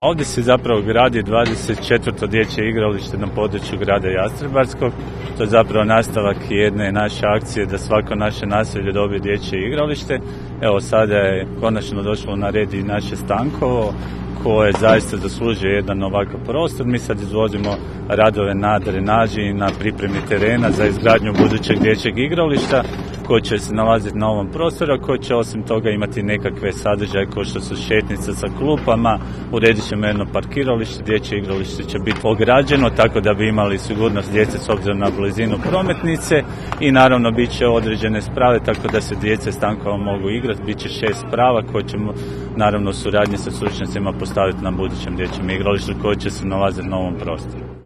Ovdje se zapravo gradi 24. dječje igralište na području grada Jastrebarskog. To je zapravo nastavak jedne naše akcije da svako naše naselje dobije dječje igralište. Evo sada je konačno došlo na red i naše Stankovo koje zaista zaslužuje jedan ovakav prostor. Mi sad izvodimo radove na drenaži i na pripremi terena za izgradnju budućeg dječjeg igrališta koji će se nalaziti na ovom prostoru, koji će osim toga imati nekakve sadržaje kao što su šetnice sa klupama, uredit ćemo jedno parkiralište, dječje igralište će biti ograđeno tako da bi imali sigurnost djece s obzirom na blizinu prometnice i naravno bit će određene sprave tako da se djece Stankova mogu igrati, bit će 6 sprava koje ćemo naravno u suradnji sa stručnjacima postaviti na budućem dječjem igralištu koje će se nalaziti na ovom prostoru.